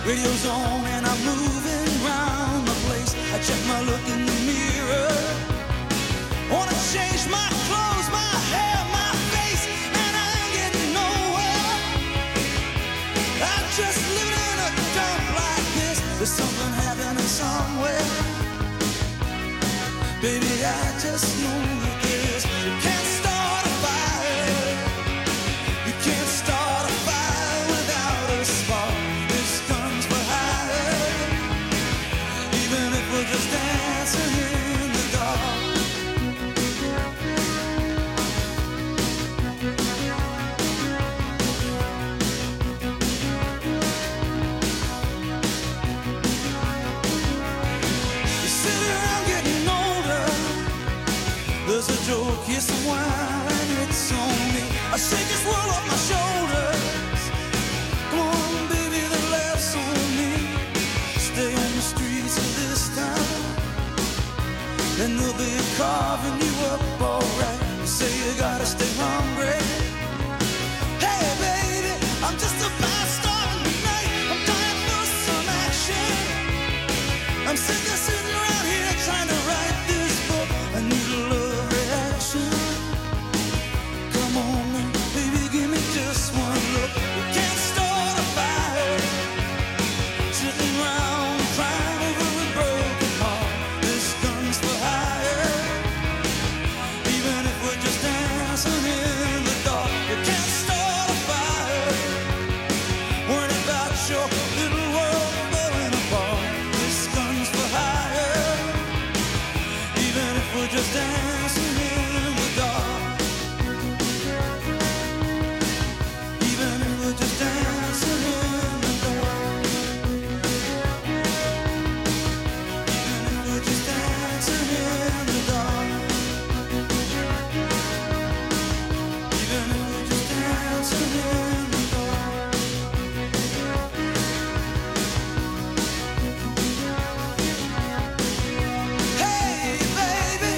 Radio's on and I'm moving round the place. I check my look in the mirror. Wanna change my clothes, my hair, my face, and I ain't getting nowhere. I'm just living in a dump like this. There's something happening somewhere. Baby, I just know that this. You can't start a fire. You can't start a fire without a spark. This gun's for hire. Even if we're just dancing in the dark. You sit around getting older. There's a joke, yes, a wine, it's on me. I shake this world off my shoulders. Come on, baby, the laughs on me. Stay on the streets of this town, and they'll be carving you up alright. You say you gotta stay hungry. Hey, baby, I'm just a fast star in the night. I'm dying for some action. I'm sick of sitting around here trying to write this book. I need a love reaction. Come on, baby, give me just one look. You can't start a fire sitting around crying over a broken heart. This gun's for hire. Even if we're just dancing in the dark. You can't start a fire worrying about your little world falling apart. This gun's for hire. Even if we're just dancing in the dark. Even if we're just dancing in the dark. Even if we're just dancing in the dark. Even if we're just dancing in the dark. Hey, baby.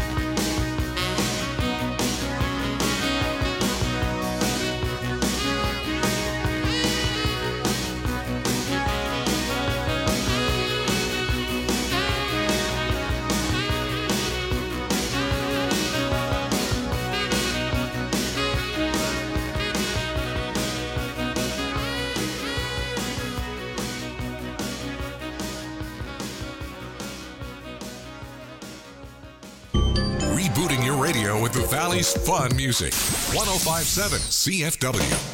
Rebooting your radio with the Valley's fun music. 1057 CFW.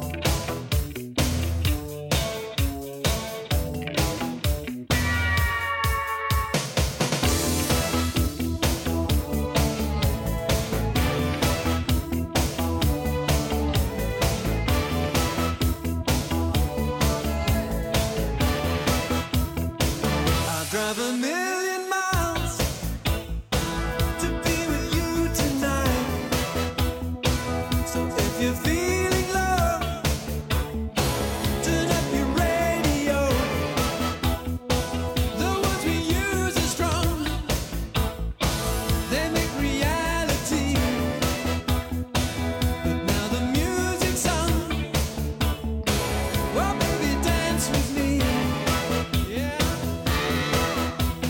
I drive a million miles to be with you tonight. So if you're feeling love, turn up your radio. The words we use are strong, they make reality. But now the music's on. Well, baby, dance with me. Yeah.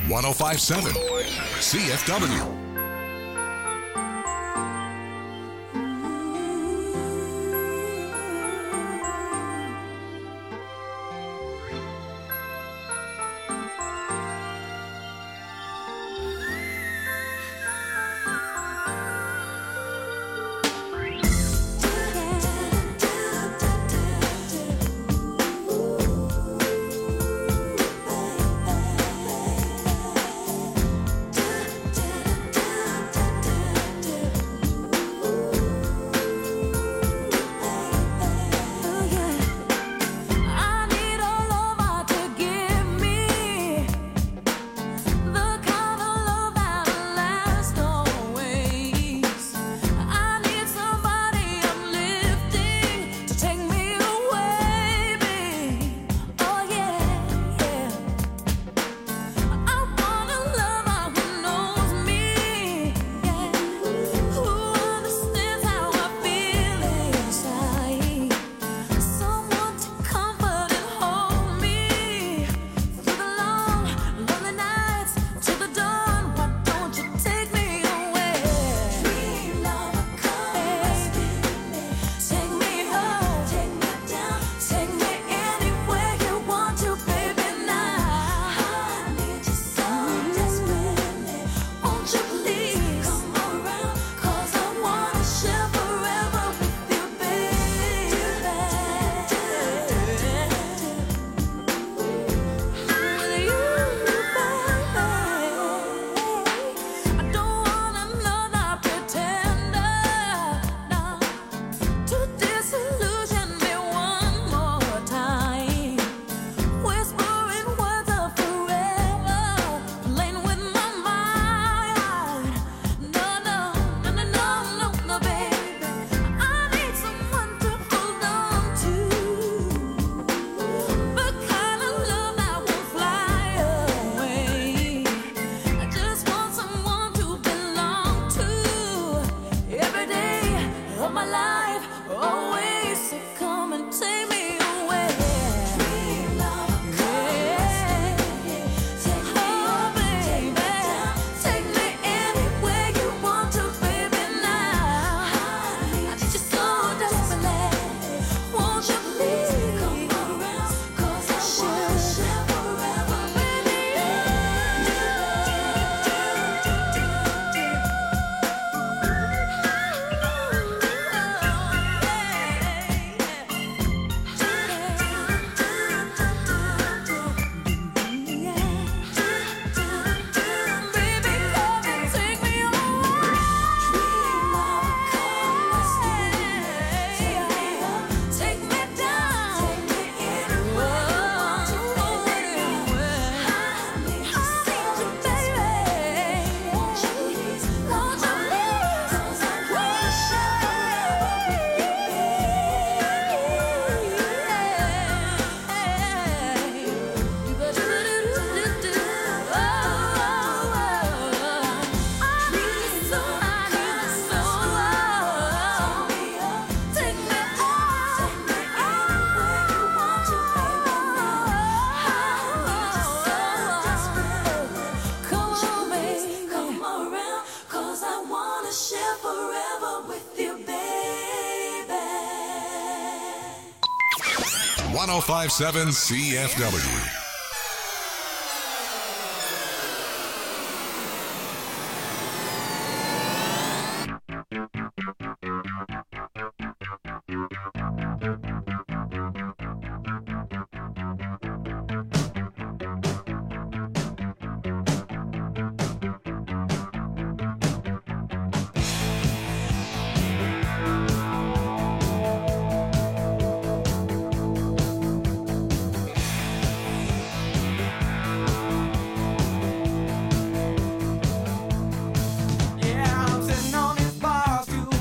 1057 CFW. .1057 CFW. Yeah, I'm sitting on this bar stool,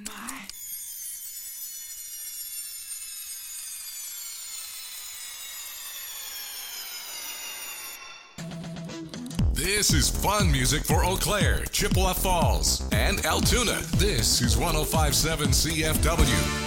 This is fun music for Eau Claire, Chippewa Falls, and Altoona. This is 105.7 CFW.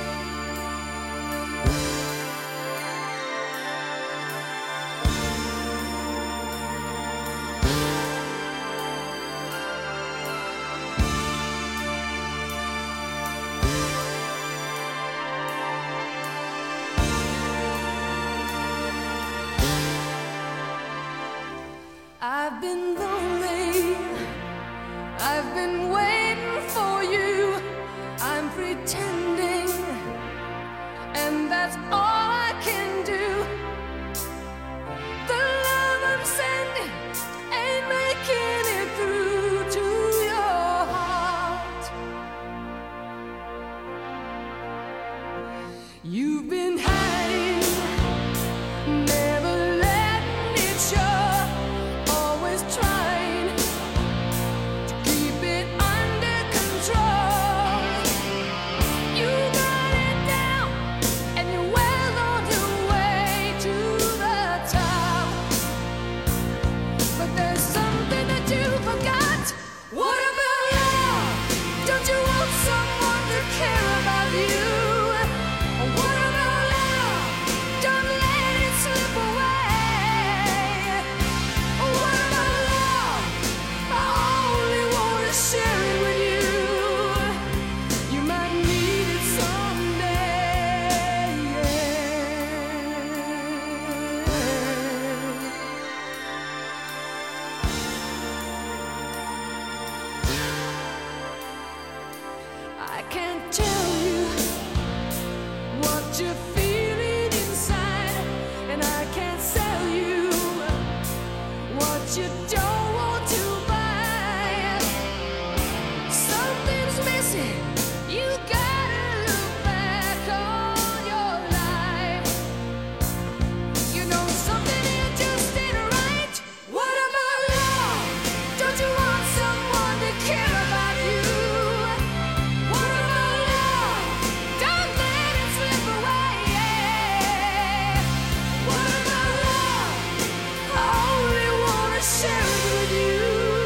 I've been lonely, I've been waiting for you, I'm pretending, and that's all I can do. The love I'm sending ain't making it through to your heart. You've been hiding, never letting it show. Trying to keep it under control. You got it down and you're well on your way to the top. But there's something that you forgot. What about love? Don't you want someone to care about you? What about love? Don't let it slip away. Share it with you. You might need it someday. I can't tell you what you're feeling inside, and I can't sell you what you don't want to buy. Something's missing. You gotta look back on your life. You know something here just ain't right. What about love? Don't you want someone to care about you? What about love? Don't let it slip away. What about love? I only wanna share it with you.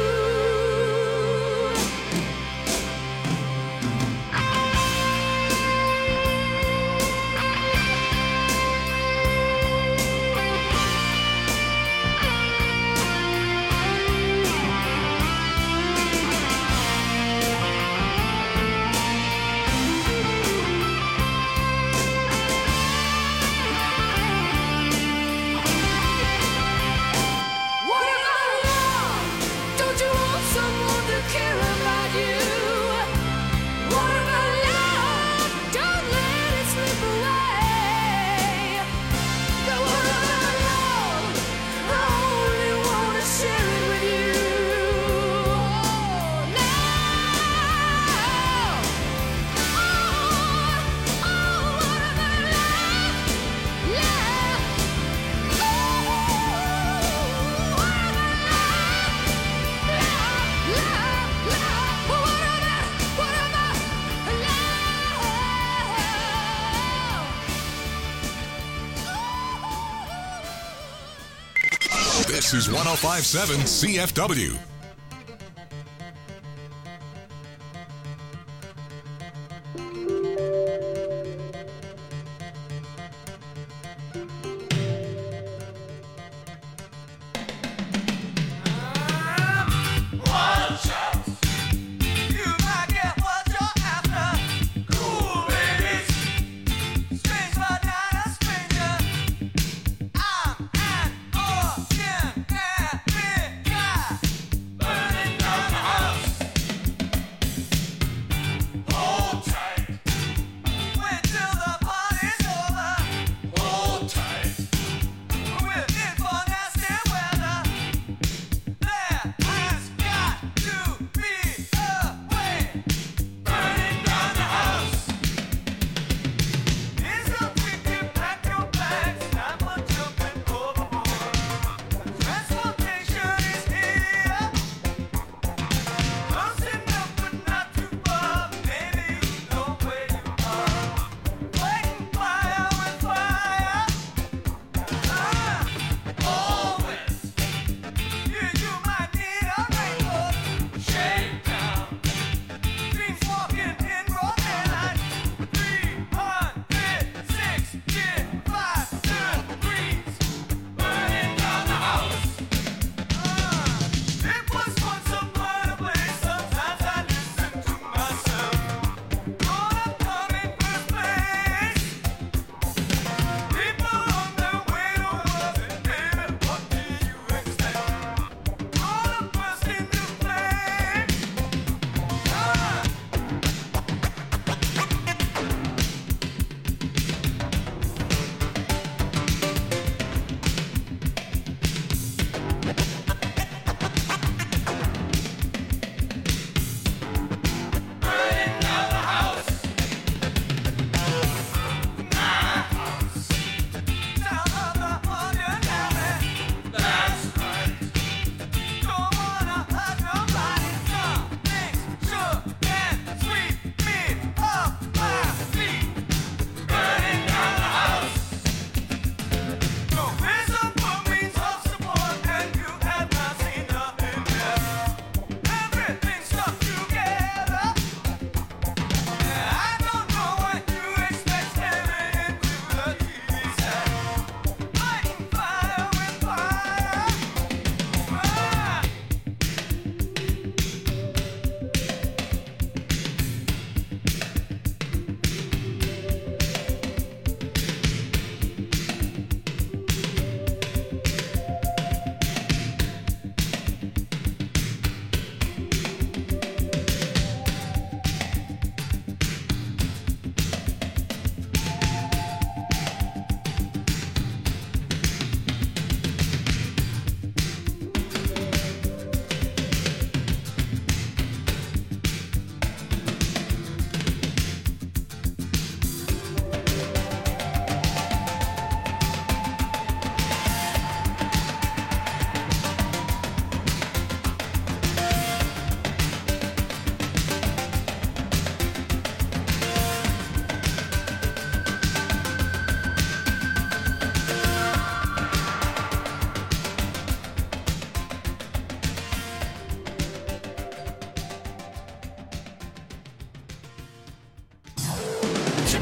This is 105.7 CFW. Burning down the house. Hold tight.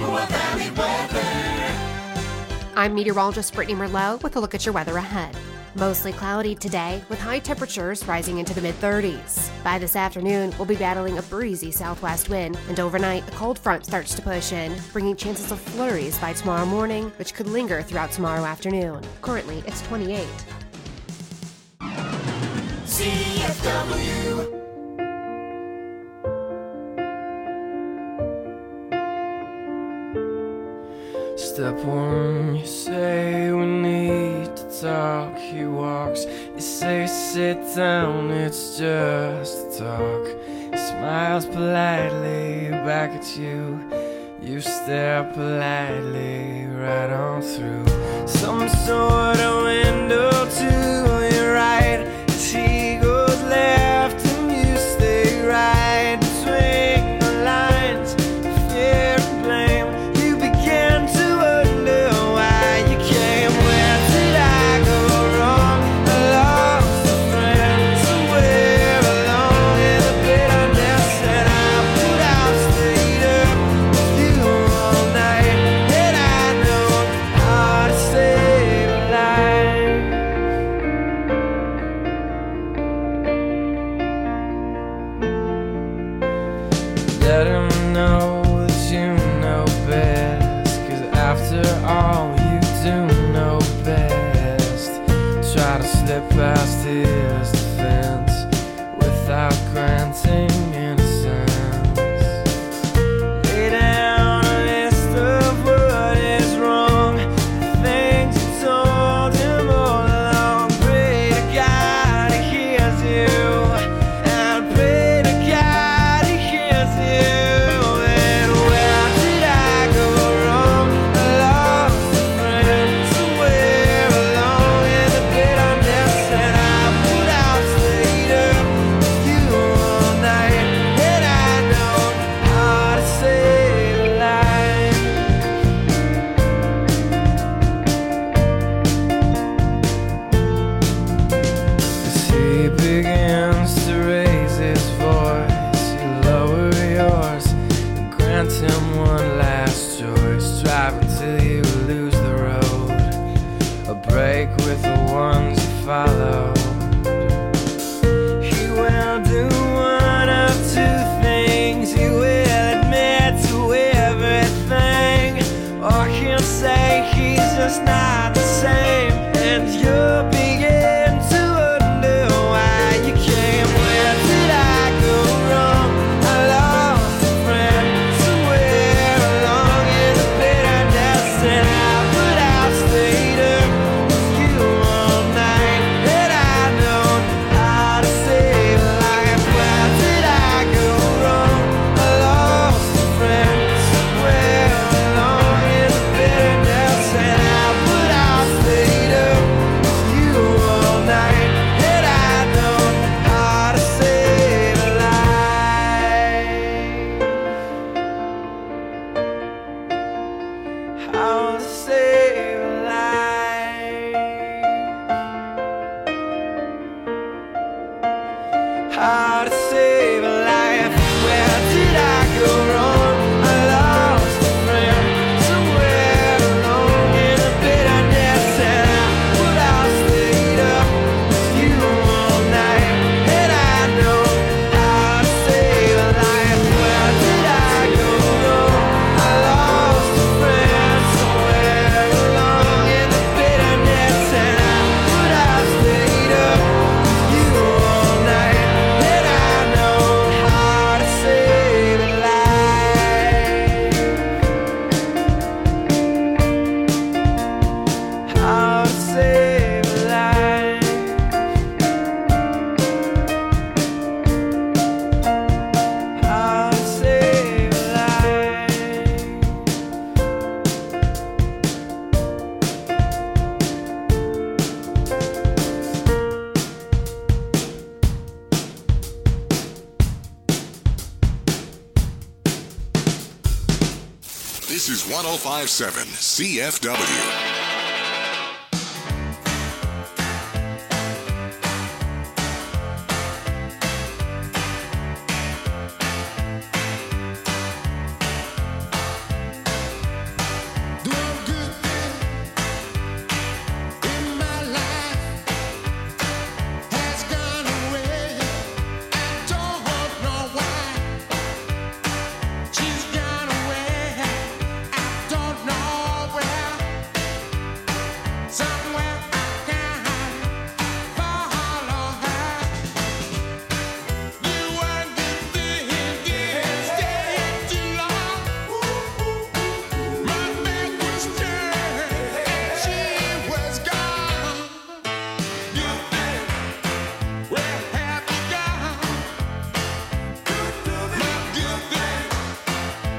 Chippewa Valley weather. I'm meteorologist Brittany Merlot with a look at your weather ahead. Mostly cloudy today, with high temperatures rising into the mid-30s. By this afternoon, we'll be battling a breezy southwest wind, and overnight, a cold front starts to push in, bringing chances of flurries by tomorrow morning, which could linger throughout tomorrow afternoon. Currently, it's 28. CFW. Step one, you say we need to talk. He walks, you say sit down, it's just a talk. He smiles politely back at you. You stare politely right on through some sort of window to your right. As he goes left and you stay right between the lines of fear and blame. You begin to wonder why you came. Where did I go wrong? I lost a friend somewhere along in the bitterness, and I put out stayed up with you all night, and I know how to save a life. Let him know that you know best, 'cause after all you do know best. Try to slip past his defense without granting innocence. Lay down a list of what is wrong, the things you told him all along. Pray to God he hears you, and pray to God he hears you. And where did I go wrong? I lost a friend somewhere along in the bitterness, and I put out stayed up with you all night, and I know how to save a life. As he begins to raise his voice, you lower yours and grant him one last choice. Drive until you lose the road, a break with the ones you follow. He will do one of two things. He will admit to everything, or he'll say he's just not the same, and you'll begin to wonder why you came. Where did I go wrong? I lost a friend somewhere along in the bitterness, and I put out stayed up with you all night, and I know how to save a life. Where did I go wrong? I lost a friend somewhere along in the bitterness, and I put out stayed up with you all night, and I know how to save a life. How to save a life. How to save a life. Where did I go wrong? I lost a friend somewhere along in the bitterness, and I put out stayed up with you all night, and I know how to save a life. Where did I go wrong? I lost a friend somewhere along in the bitterness, and I put out stayed up with you all night, and I know how to save a life. How to save a life. How to save a life. This is 1057 CFW.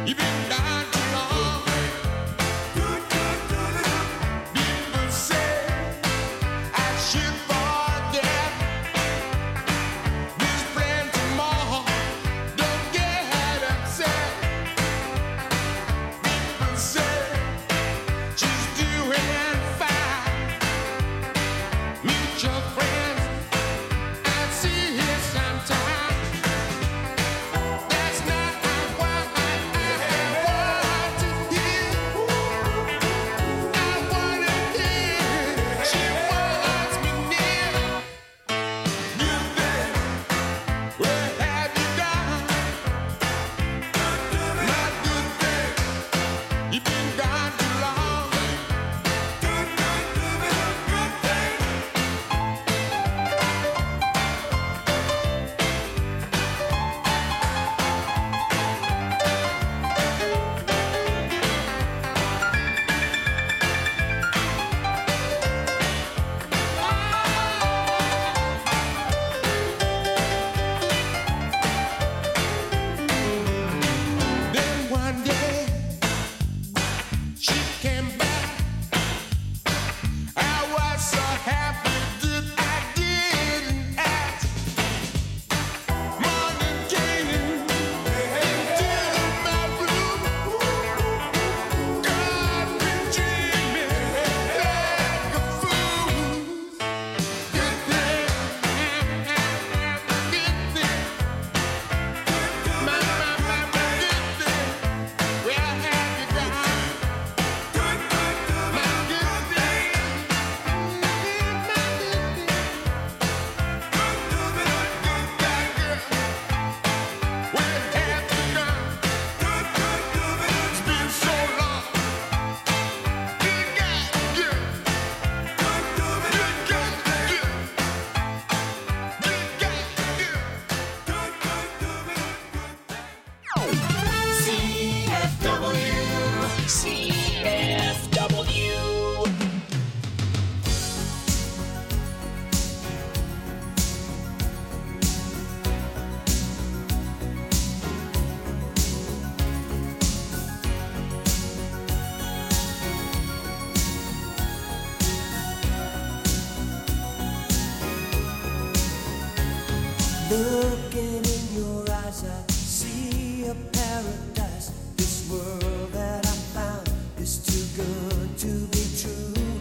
Looking in your eyes, I see a paradise. This world that I found is too good to be true.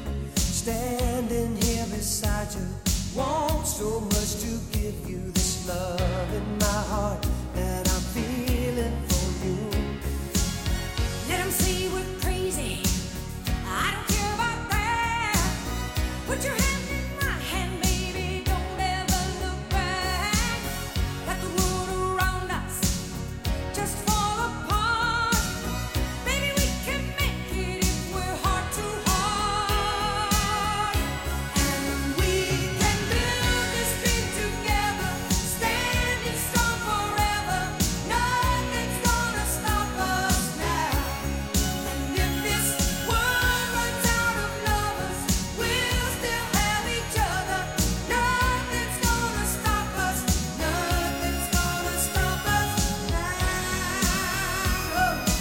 Standing here beside you, want so much to give you this love in my heart that I'm feeling for you. Let 'em say we're crazy. I don't care about that. Put your hand in my hand, baby. Don't ever look back. Let the world around us just fall apart. Baby, we can make it if we're heart to heart. And we can build this dream together, standing strong forever. Nothing's gonna stop us now. And if this world runs out of lovers, we'll still have each other. Nothing's gonna stop us. Nothing's gonna stop us now.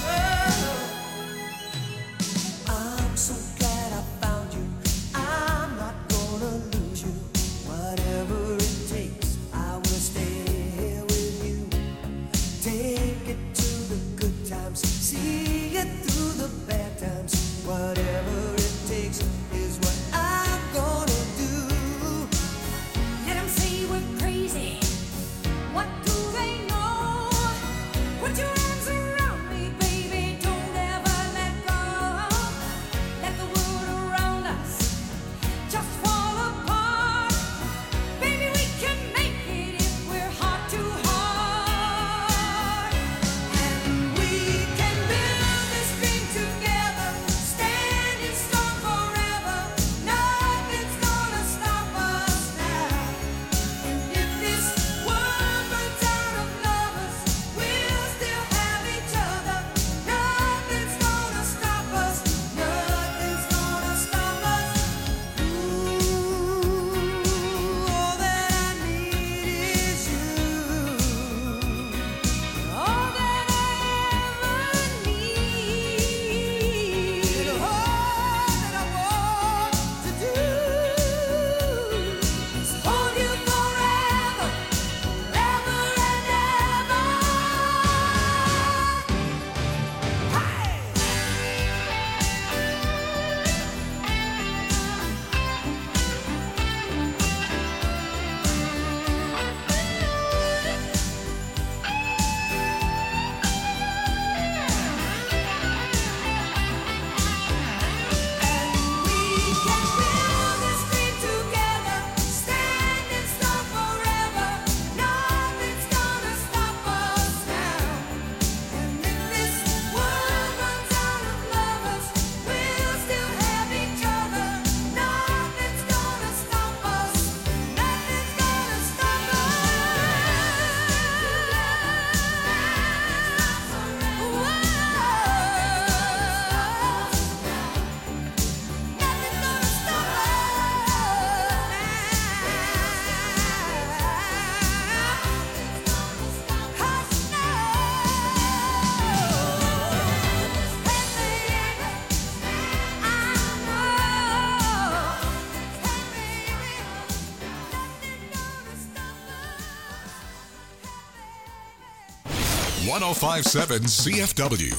I'm so glad I found you. I'm not gonna lose you. Whatever it takes, I will stay here with you. Take it to the good times, see it through the bad times. Whatever it takes is what I'm gonna do. Let 'em say we're crazy. What do they know? Put your arms around me, baby. Don't ever let go. Let the world around us just fall apart. Baby, we can make it if we're heart to heart. And we can build 1057 CFW.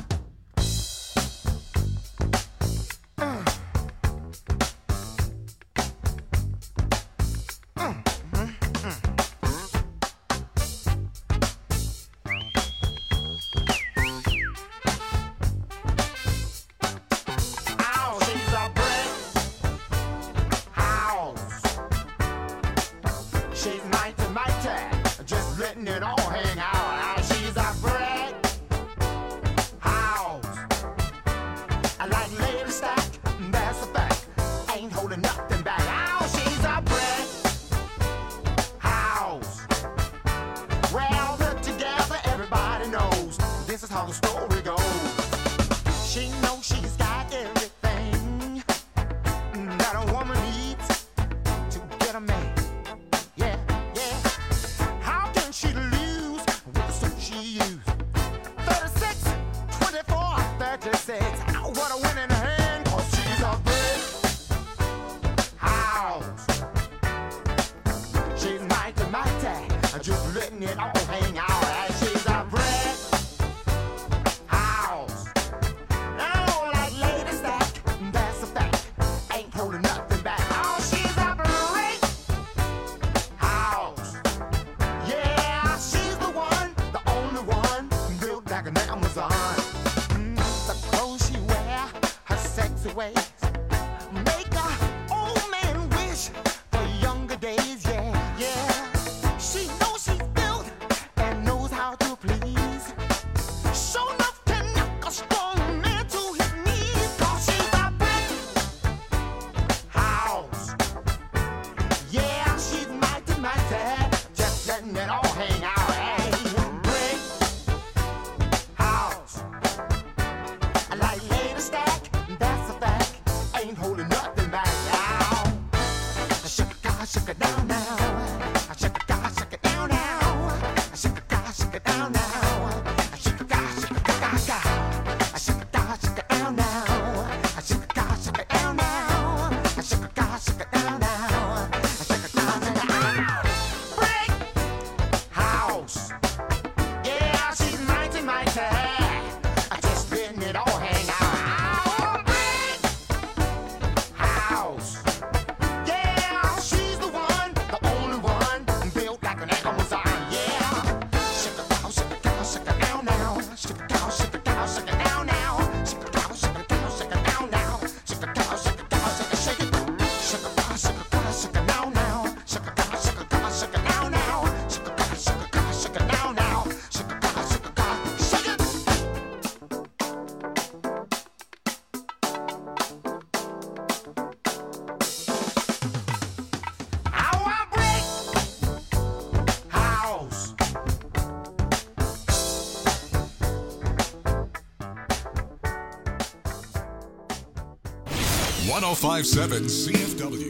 .1057 CFW.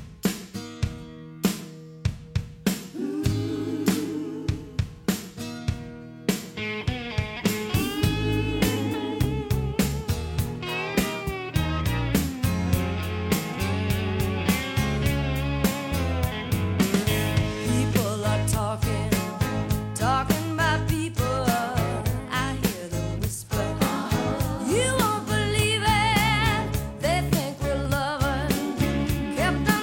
People are talking about people. I hear them whisper. You won't believe it. They think we're loving. Kept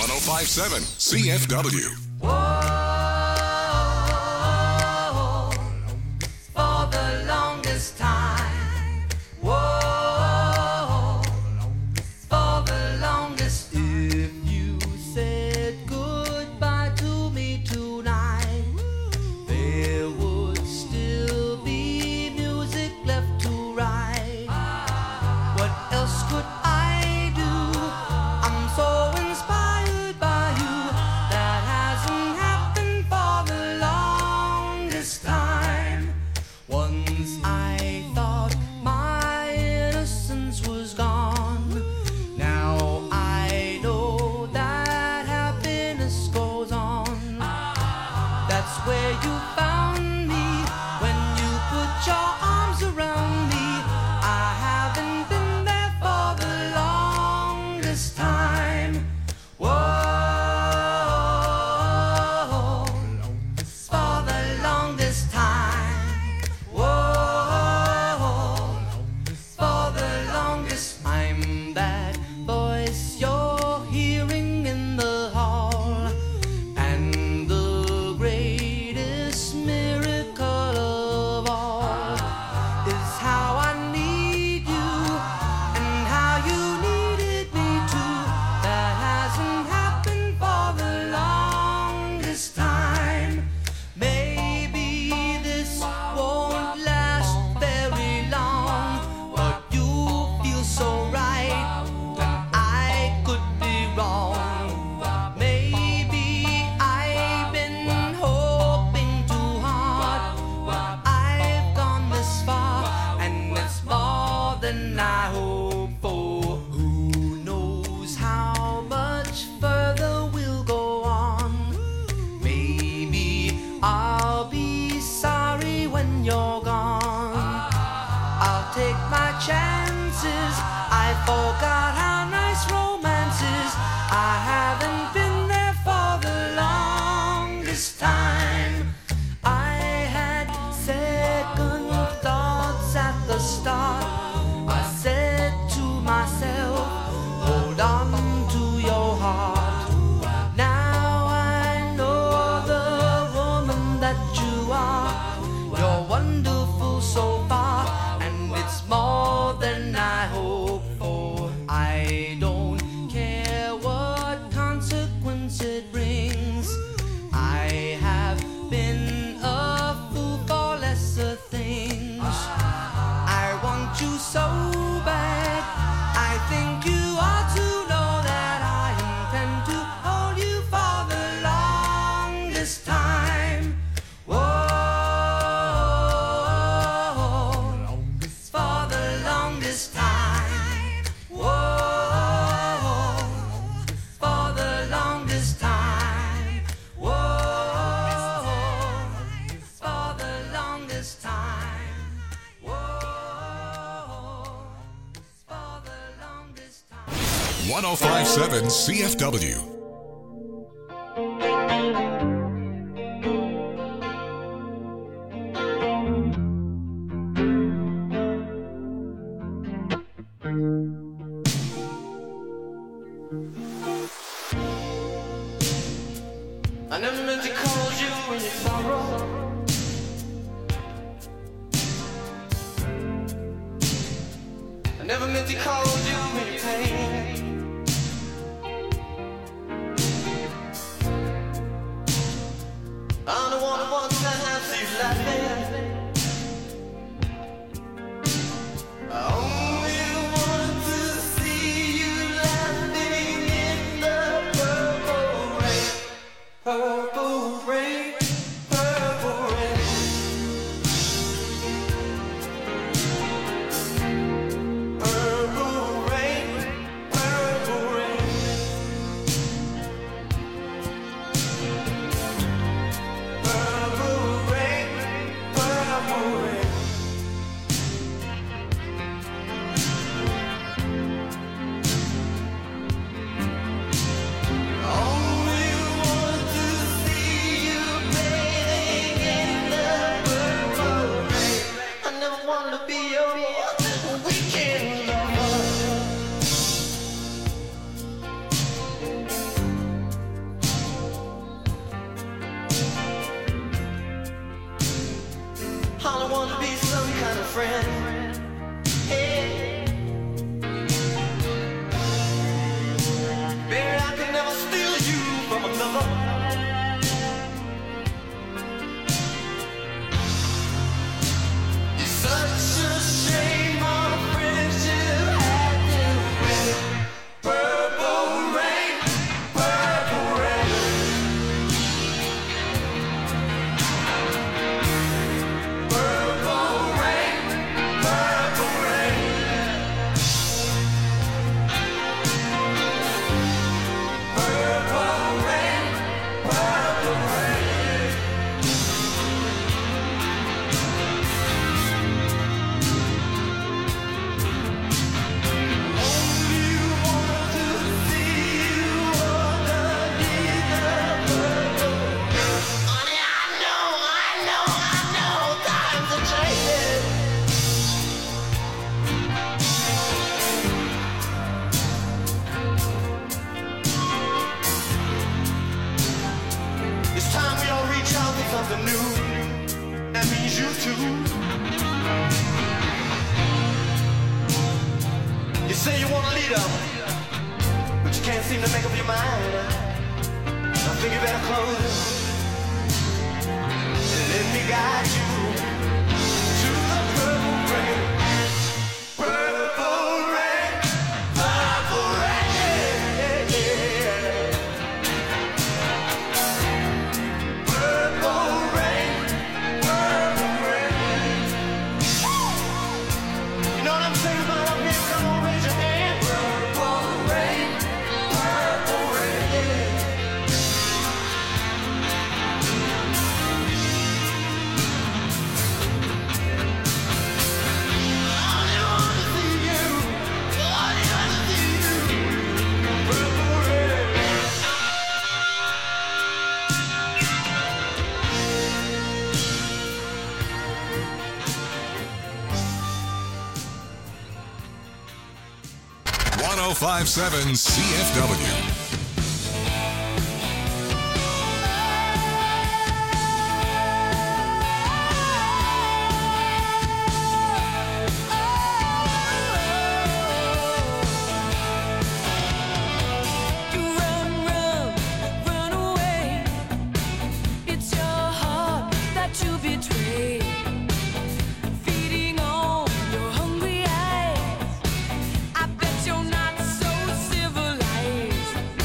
1057 CFW. Whoa, for the longest time. Whoa, for the longest. If you said goodbye to me tonight, there would still be music left to write. What else could I do? I'm so inspired by you. That hasn't happened for the longest time. Once I thought my innocence was gone. Now I know that happiness goes on. That's where you found me when you put your arms around me. I haven't been there for the longest time. Whoa, for the longest time. Whoa, for the longest time. That voice you're hearing in the hall, and the greatest miracle of all is how I need you and how you needed me too. That hasn't happened for the longest time. Maybe this won't last very long, but you feel so right, and I could be wrong. Maybe I've been hoping too hard, but I've gone this far, and it's more than I hoped for. Who knows how much further we'll go on? Maybe I'll be sorry when you're gone. I'll take my chances. I forgot how nice romance is. I haven't been there for the longest time. I had second thoughts at the start. I said to myself, hold on to your heart. Now I know the woman that you are. You're wonderful so far, and it's more than I hoped for. I don't care what consequence it brings. I have been a fool for lesser things. I want you so bad. I think you ought to know that I intend to hold you for the longest time. Whoa, for the longest time. Whoa, for the longest time. Whoa, for the longest time. Whoa, for the longest time. 1057 CFW. I never meant to call you in your sorrow. I never meant to call you in your pain. I don't want to have you laughing. I only want to see you laughing in the purple rain. Purple rain, purple rain. Purple rain. want to be some kind of friend. Hey. Baby, I can never steal you from another. It's such a shame our friendship had to end. Purple rain, purple rain. Purple rain, purple rain. Purple rain, purple rain. Only want to see you underneath the purple. Honey, I know, times are changing. It's time we all reach out for something new. That means you too. You say you want a leader, but you can't seem to make up your mind. I think you better close and let me guide you to the purple rain. Purple rain, purple rain. Purple rain, purple rain. You know what I'm saying about up here? Come on, raise your hand. Purple rain, purple rain. I wanna see you. I wanna see you. Purple rain. 1057 CFW. Run away. It's your heart that you betray. Feeding on your hungry eyes. I bet you're not so civilized.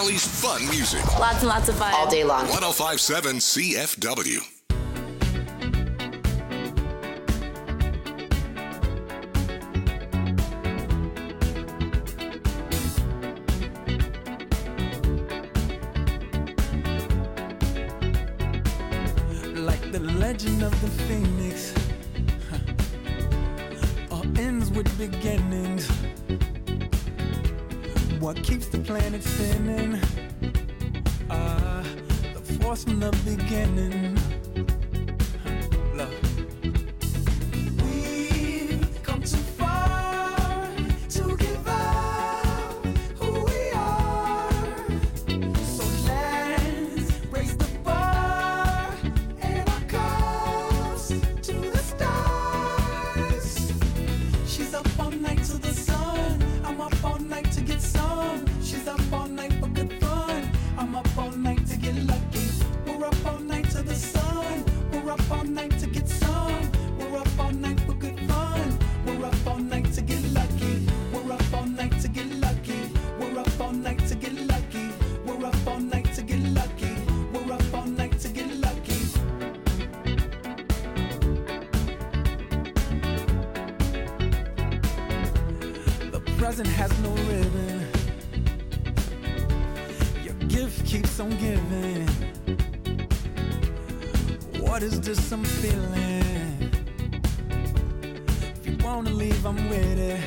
Valley's fun music. Lots and lots of fun. All day long. 105.7 CFW. Like the legend of the Phoenix, all ends with beginnings. What keeps the planet spinning? The force from the beginning. Love. We've come too far to give up who we are. So let's raise the bar and our cups to the stars. She's up all night to the sun. I'm up all night to get some. She's up all night for good fun. I'm up all night to get lucky. We're up all night to the sun. We're up all night to get some. We're up all night for good fun. We're up all night to get lucky. We're up all night to get lucky. We're up all night to get lucky. We're up all night to get lucky. We're up all night to get lucky. The present has no ribbon. Your gift keeps on giving. What is this I'm feeling? If you wanna leave, I'm with it.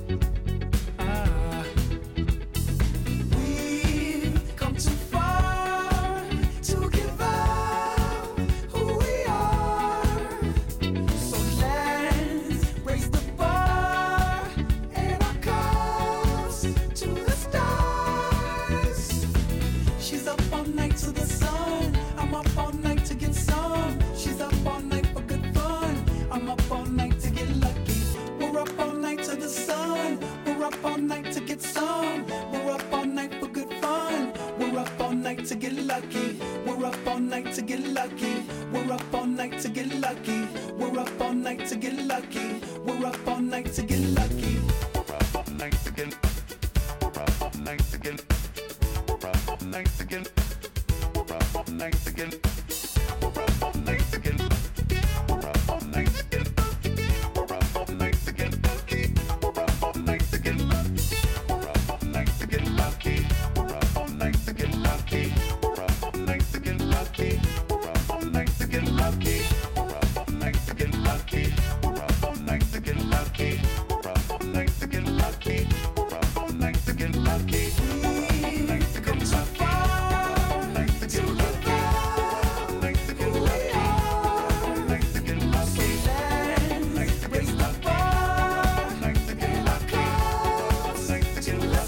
We've come too far to give up who we are. So let's raise the bar and our cups to the stars. She's up all night to the sun. I'm up all night to get some. She's up all night for good fun. I'm up all night to get lucky. We're up all night to the sun. We're up all night to get some. We're up all night for good fun. We're up all night to get lucky. We're up all night to get lucky. We're up all night to get lucky. We're up all night to get lucky. We're up all night to get lucky. We're up all night to get. We're up all night to get. We're up all night to get. We're up all night to get. We're up all night to get. We're up all night to get. We're up all night to get lucky. We're up all night to get lucky. We're up all night to get lucky. We're up all night to get lucky. We're up all night to get lucky. We're up all night to get lucky. We're up all night to get lucky. We're up all night to get lucky. We're up all night to get lucky. We're up all night to get lucky. Come too far to give up who we are. So let's raise the bar and our cups to the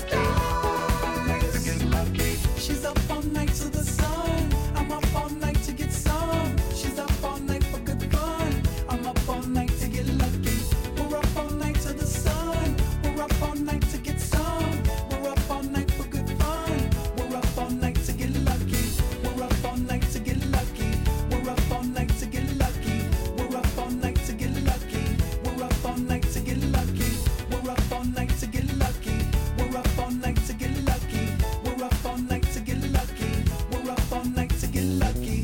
stars. She's up all night to the sun. I'm up all night to get some. She's up all night for good fun. I'm up all night to get lucky. We're up all night to the sun. We're up all night to get some. We're up all night for good fun. We're up all night to get lucky. We're up all night to get lucky. We're up all night to get lucky. We're up all night to get lucky. We're up all night to get lucky. We're up all night to get lucky. We're up all night to get lucky. We're up all night to get lucky. We're up all night to get lucky.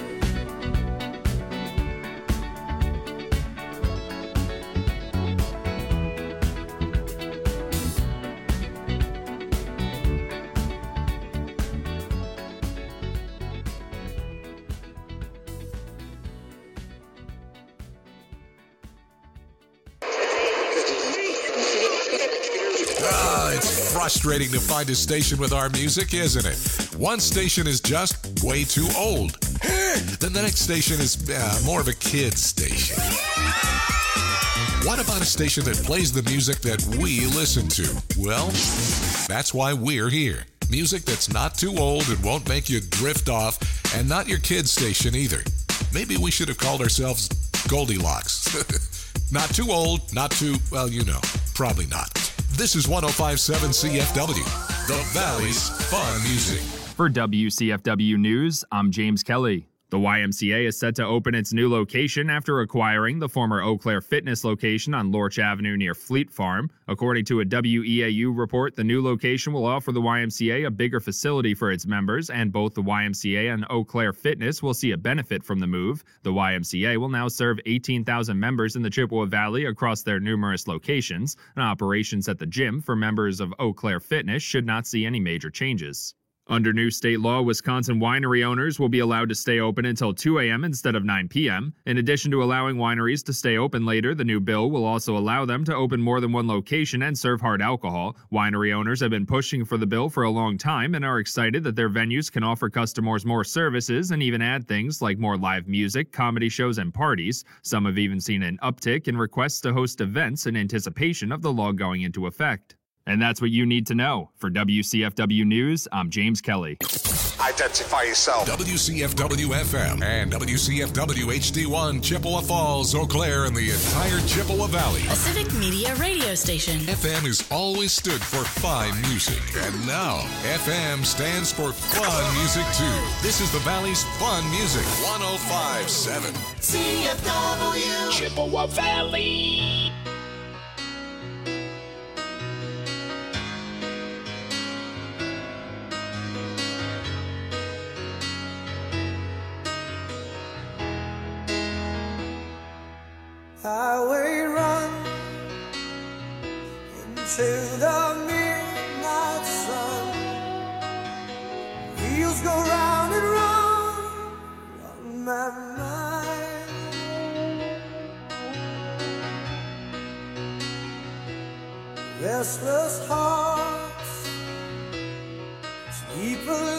It's frustrating to find a station with our music, isn't it? One station is just way too old. Then the next station is more of a kid's station. What about a station that plays the music that we listen to? Well, that's why we're here. Music that's not too old and won't make you drift off, and not your kid's station either. Maybe we should have called ourselves Goldilocks. Not too old, not too, well, you know, probably not. This is 105.7 CFW, the Valley's fun music. For WCFW News, I'm James Kelly. The YMCA is set to open its new location after acquiring the former Eau Claire Fitness location on Lorch Avenue near Fleet Farm. According to a WEAU report, the new location will offer the YMCA a bigger facility for its members, and both the YMCA and Eau Claire Fitness will see a benefit from the move. The YMCA will now serve 18,000 members in the Chippewa Valley across their numerous locations, and operations at the gym for members of Eau Claire Fitness should not see any major changes. Under new state law, Wisconsin winery owners will be allowed to stay open until 2 a.m. instead of 9 p.m. In addition to allowing wineries to stay open later, the new bill will also allow them to open more than one location and serve hard alcohol. Winery owners have been pushing for the bill for a long time and are excited that their venues can offer customers more services and even add things like more live music, comedy shows, and parties. Some have even seen an uptick in requests to host events in anticipation of the law going into effect. And that's what you need to know. For WCFW News, I'm James Kelly. Identify yourself. WCFW-FM and WCFW HD1 Chippewa Falls, Eau Claire, and the entire Chippewa Valley. A civic media radio station. FM has always stood for fine music, and now FM stands for fun music too. This is the Valley's fun music. 105.7 CFW Chippewa Valley. Highway run into the midnight sun. Wheels go round and round on my mind. Restless hearts sleep alone.